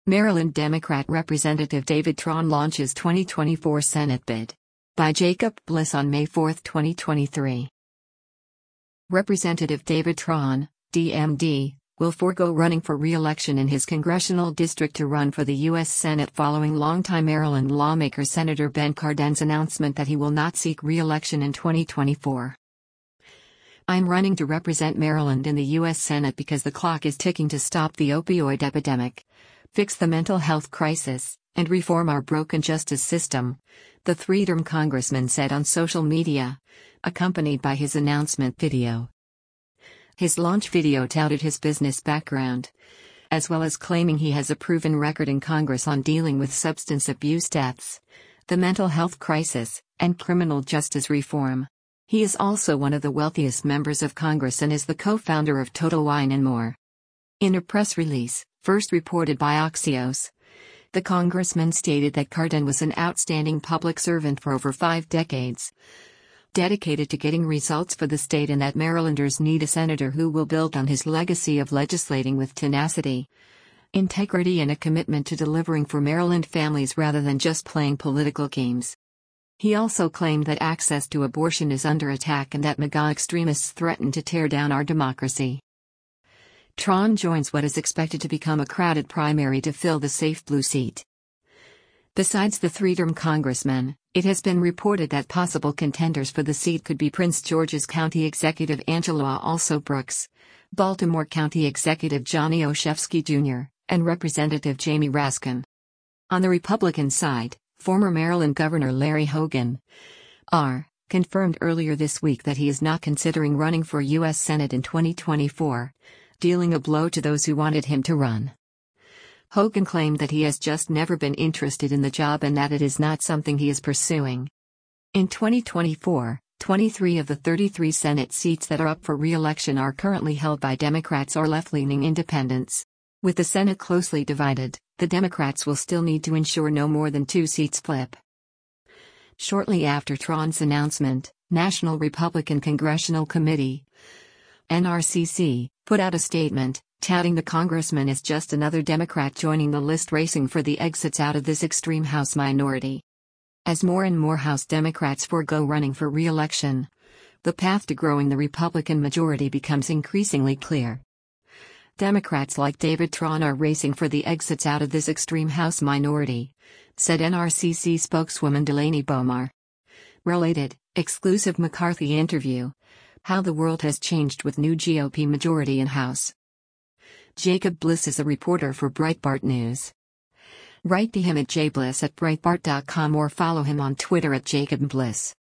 Maryland Democrat Representative David Tron launches 2024 Senate bid. By Jacob Bliss on May 4, 2023. Representative David Tron, DMD, will forego running for re-election in his congressional district to run for the U.S. Senate following longtime Maryland lawmaker Senator Ben Carden's announcement that he will not seek re-election in 2024. "I'm running to represent Maryland in the U.S. Senate because the clock is ticking to stop the opioid epidemic, fix the mental health crisis, and reform our broken justice system," the three-term congressman said on social media, accompanied by his announcement video. His launch video touted his business background, as well as claiming he has a proven record in Congress on dealing with substance abuse deaths, the mental health crisis, and criminal justice reform. He is also one of the wealthiest members of Congress and is the co-founder of Total Wine & More. In a press release, first reported by Axios, the congressman stated that Carden was an outstanding public servant for over 5 decades, dedicated to getting results for the state, and that Marylanders need a senator who will build on his legacy of legislating with tenacity, integrity, and a commitment to delivering for Maryland families rather than just playing political games. He also claimed that access to abortion is under attack and that MAGA extremists threaten to tear down our democracy. Tron joins what is expected to become a crowded primary to fill the safe blue seat. Besides the three-term congressman, it has been reported that possible contenders for the seat could be Prince George's County Executive Angela Alsobrooks, Baltimore County Executive Johnny Olszewski Jr., and Representative Jamie Raskin. On the Republican side, former Maryland Governor Larry Hogan, R., confirmed earlier this week that he is not considering running for U.S. Senate in 2024, dealing a blow to those who wanted him to run. Hogan claimed that he has just never been interested in the job and that it is not something he is pursuing. In 2024, 23 of the 33 Senate seats that are up for re-election are currently held by Democrats or left-leaning independents. With the Senate closely divided, the Democrats will still need to ensure no more than 2 seats flip. Shortly after Tron's announcement, National Republican Congressional Committee, NRCC, put out a statement, touting the congressman as just another Democrat joining the list racing for the exits out of this extreme House minority. As more and more House Democrats forego running for re-election, the path to growing the Republican majority becomes increasingly clear. Democrats like David Tron are racing for the exits out of this extreme House minority, said NRCC spokeswoman Delaney Bomar. Related, exclusive McCarthy interview: How the World Has Changed with New GOP Majority in House. Jacob Bliss is a reporter for Breitbart News. Write to him at jbliss@breitbart.com or follow him on Twitter @JacobBliss.